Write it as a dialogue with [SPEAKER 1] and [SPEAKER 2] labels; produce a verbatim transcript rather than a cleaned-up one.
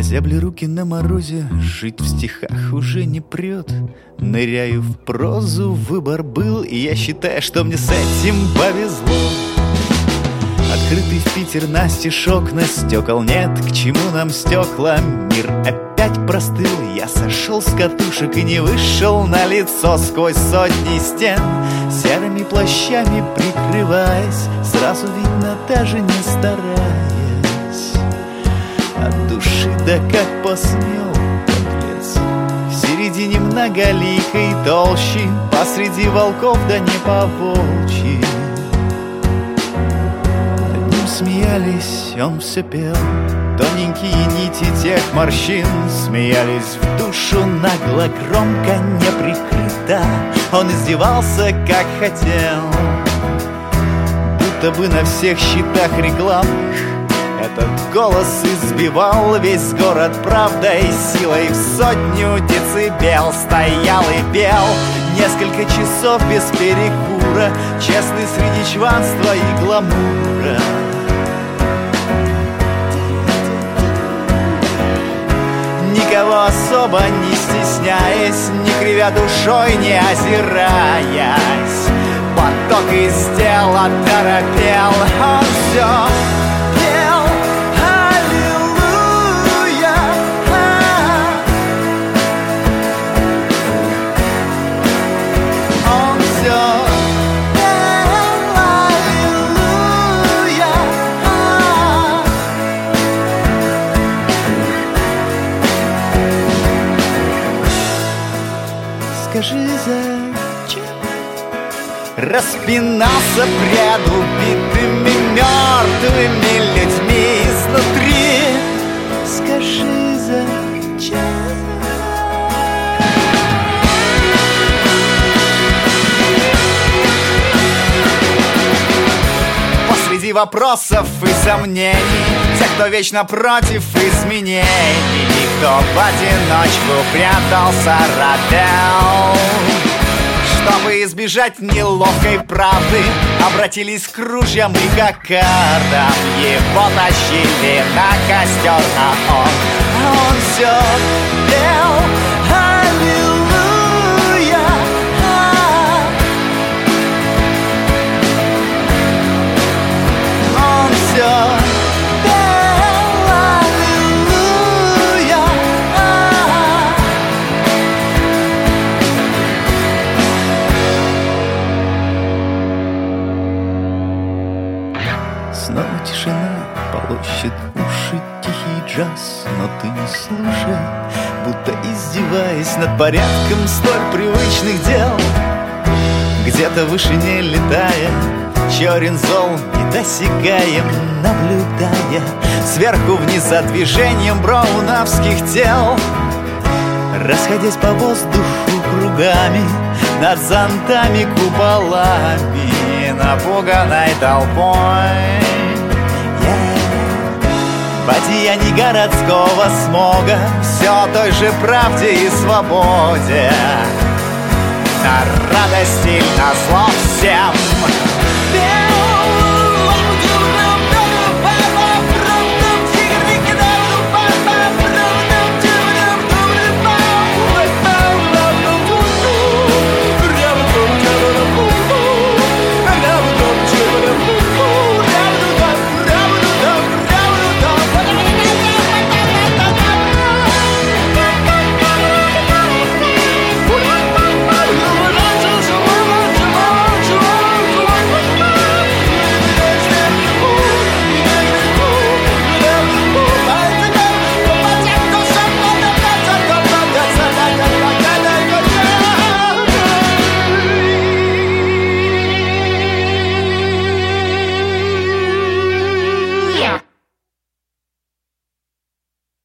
[SPEAKER 1] Зябли руки на морозе, жить в стихах уже не прет. Ныряю в прозу, выбор был, и я считаю, что мне с этим повезло. Открытый в Питер настежь окна, стекол нет, к чему нам стекла? Мир опять простыл, я сошел с катушек и не вышел на лицо сквозь сотни стен. Серыми плащами прикрываясь, сразу видно, даже не стараясь. От души да как посмел подлец, в середине многоликой толщи, посреди волков да не по-волчьи. Над ним смеялись, он все пел, тоненькие нити тех морщин смеялись в душу нагло, громко, не прикрыто. Он издевался, как хотел, будто бы на всех щитах рекламных этот голос избивал весь город правдой, силой в сотню децибел. Стоял и пел несколько часов без перекура, честный среди чванства и гламура. Никого особо не стесняясь, не кривя душой, не озираясь, поток из тела торопел. Он все пел аллилуйя. Он все пел аллилуйя. Скажи, зачем распинался пред убитыми мертвыми людьми изнутри? Скажи, зачем? Посреди вопросов и сомнений, тех, кто вечно против изменений, никто в одиночку прятался, робел. Чтобы избежать неловкой правды, обратились к ружьям и кокардам. Его тащили на костер, а он, а он все пел аллилуйя. Он все полощет уши тихий джаз, но ты не слушай, будто издеваясь над порядком столь привычных дел. Где-то в вышине летая, черен зол недосягаем, наблюдая сверху вниз за движением браунавских тел, расходясь по воздуху кругами над зонтами, куполами, напуганной толпой. В одеянии городского смога, все той же правде и свободе, на радость или на зло